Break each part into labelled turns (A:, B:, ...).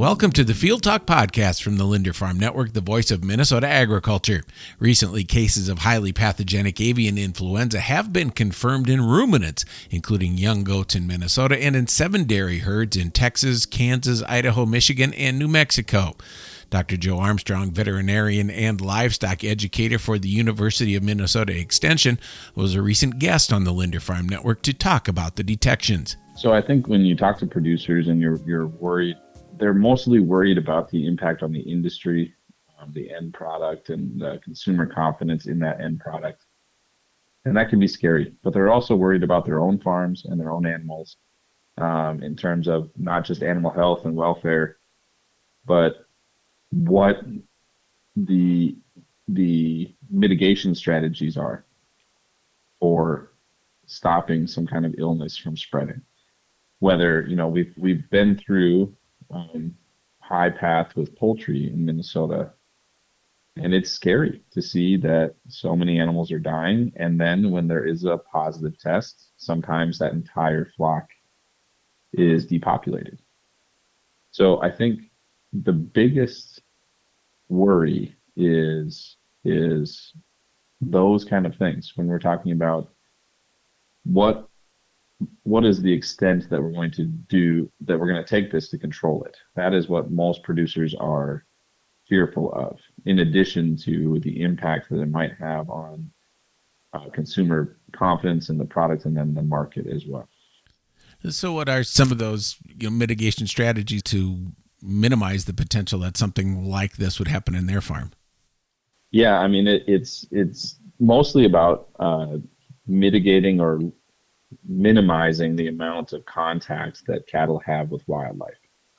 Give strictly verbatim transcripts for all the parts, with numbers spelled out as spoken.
A: Welcome to the Field Talk Podcast from the Linder Farm Network, the voice of Minnesota agriculture. Recently, cases of highly pathogenic avian influenza have been confirmed in ruminants, including young goats in Minnesota and in seven dairy herds in Texas, Kansas, Idaho, Michigan, and New Mexico. Doctor Joe Armstrong, veterinarian and livestock educator for the University of Minnesota Extension, was a recent guest on the Linder Farm Network to talk about the detections.
B: So I think when you talk to producers and you're you're worried, they're mostly worried about the impact on the industry, um, the end product, and the consumer confidence in that end product. And that can be scary, but they're also worried about their own farms and their own animals um, in terms of not just animal health and welfare, but what the the mitigation strategies are for stopping some kind of illness from spreading. Whether, you know, we've we've been through um, high path with poultry in Minnesota, and it's scary to see that so many animals are dying. And then when there is a positive test, sometimes that entire flock is depopulated. So I think the biggest worry is is those kind of things when we're talking about what what is the extent that we're going to do, that we're going to take this to control it. That is what most producers are fearful of, in addition to the impact that it might have on uh, consumer confidence in the product and then the market as well.
A: So what are some of those, you know, mitigation strategies to minimize the potential that something like this would happen in their farm?
B: Yeah, I mean, it, it's it's mostly about uh, mitigating or minimizing the amount of contact that cattle have with wildlife.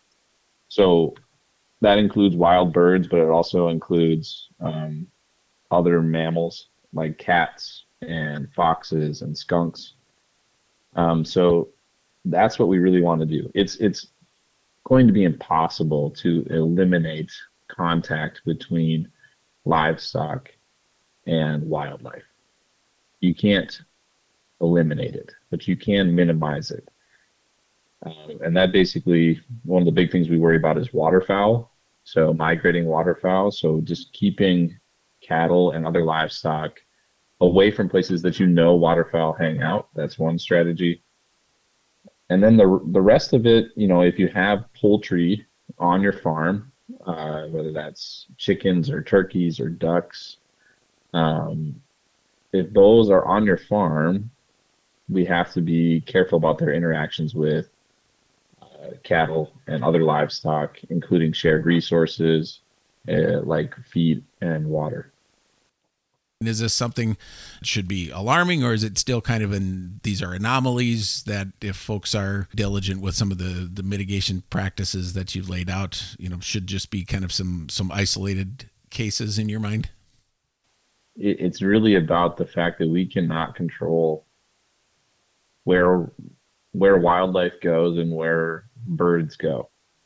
B: So that includes wild birds, but it also includes um, other mammals like cats and foxes and skunks. Um, so that's what we really want to do. It's it's going to be impossible to eliminate contact between livestock and wildlife. You can't eliminate it, but you can minimize it. Uh, and that basically, one of the big things we worry about is waterfowl. So migrating waterfowl. So just keeping cattle and other livestock away from places that you know waterfowl hang out. That's one strategy. And then the the rest of it, you know, if you have poultry on your farm, uh, whether that's chickens or turkeys or ducks, um, if those are on your farm, we have to be careful about their interactions with uh, cattle and other livestock, including shared resources uh, like feed and water.
A: Is this something that should be alarming, or is it still kind of in, these are anomalies that if folks are diligent with some of the, the mitigation practices that you've laid out, you know, should just be kind of some, some isolated cases in your mind?
B: It, it's really about the fact that we cannot control where where wildlife goes and where birds go.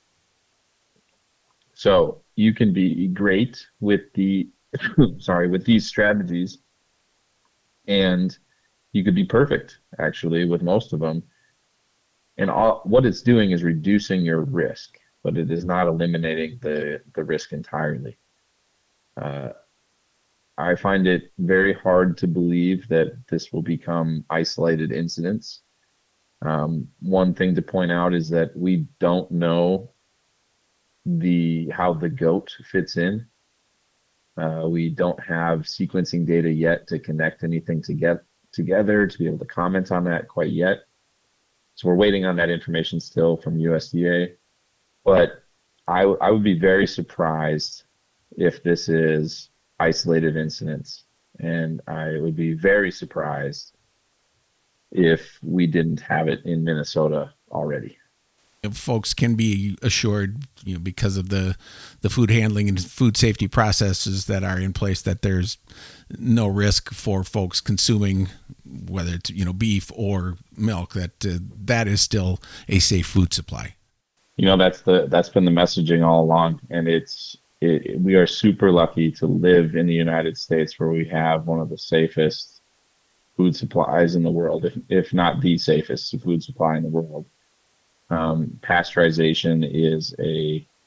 B: So you can be great with the sorry with these strategies, and you could be perfect actually with most of them. And all what it's doing is reducing your risk, but it is not eliminating the the risk entirely. Uh, I find it very hard to believe that this will become isolated incidents. Um, one thing to point out is that we don't know the how the goat fits in. Uh, we don't have sequencing data yet to connect anything to get together to be able to comment on that quite yet. So we're waiting on that information still from U S D A. But I, w- I would be very surprised if this is isolated incidents, and I would be very surprised if we didn't have it in Minnesota already.
A: Folks can be assured, you know, because of the the food handling and food safety processes that are in place, that there's no risk for folks consuming, whether it's, you know, beef or milk, that uh, that is still a safe food supply.
B: You know, that's the that's been the messaging all along, and it's it, we are super lucky to live in the United States, where we have one of the safest food supplies in the world, if if not the safest food supply in the world. Um, pasteurization is a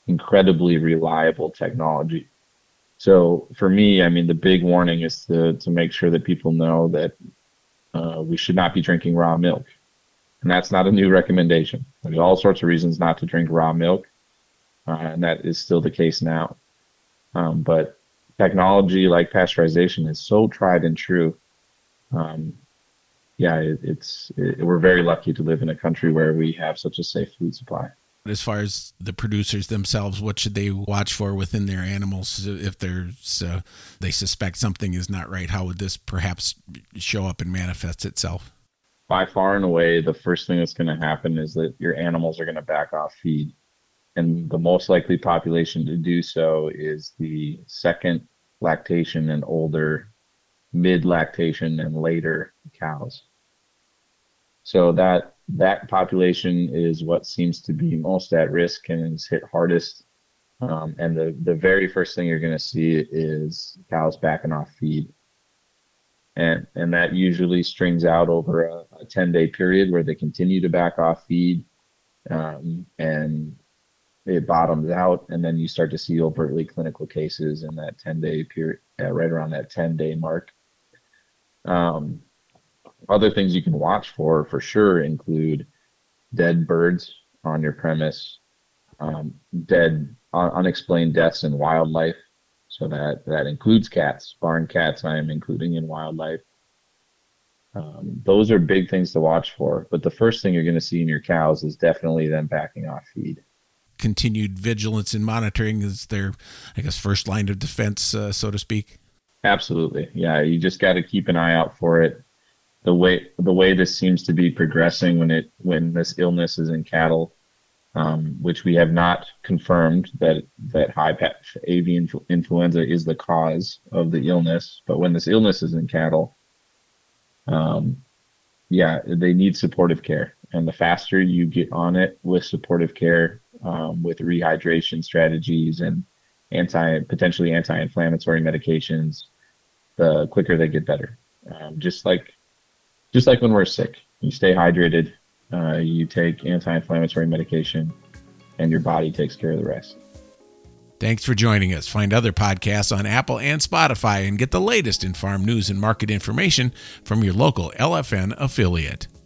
B: incredibly reliable technology. So for me, I mean, the big warning is to to make sure that people know that uh, we should not be drinking raw milk, and that's not a new recommendation. There's all sorts of reasons not to drink raw milk, uh, and that is still the case now. Um, but technology like pasteurization is so tried and true. Um, yeah, it, it's it, we're very lucky to live in a country where we have such a safe food supply.
A: As far as the producers themselves, what should they watch for within their animals if there's uh, they suspect something is not right? How would this perhaps show up and manifest itself?
B: By far and away, the first thing that's going to happen is that your animals are going to back off feed. And the most likely population to do so is the second lactation and older, mid lactation and later cows. So that that population is what seems to be most at risk and is hit hardest. Um, and the, the very first thing you're going to see is cows backing off feed. And, and that usually strings out over a, a ten-day period where they continue to back off feed, um, and it bottoms out, and then you start to see overtly clinical cases in that ten-day period, uh, right around that ten-day mark. Um, other things you can watch for, for sure, include dead birds on your premise, um, dead, un- unexplained deaths in wildlife. So that, that includes cats, barn cats I am including in wildlife. Um, those are big things to watch for. But the first thing you're going to see in your cows is definitely them backing off feed.
A: Continued vigilance and monitoring is their, I guess, first line of defense, uh, so to speak.
B: Absolutely. Yeah, you just got to keep an eye out for it. The way the way this seems to be progressing when it when this illness is in cattle, um, which we have not confirmed that that high patch avian influ- influenza is the cause of the illness, but when this illness is in cattle, um, yeah, they need supportive care, and the faster you get on it with supportive care, um, with rehydration strategies and anti potentially anti-inflammatory medications, the quicker they get better. Um, just like just like when we're sick, you stay hydrated, uh, you take anti-inflammatory medication, and your body takes care of the rest.
A: Thanks for joining us. Find other podcasts on Apple and Spotify and get the latest in farm news and market information from your local L F N affiliate.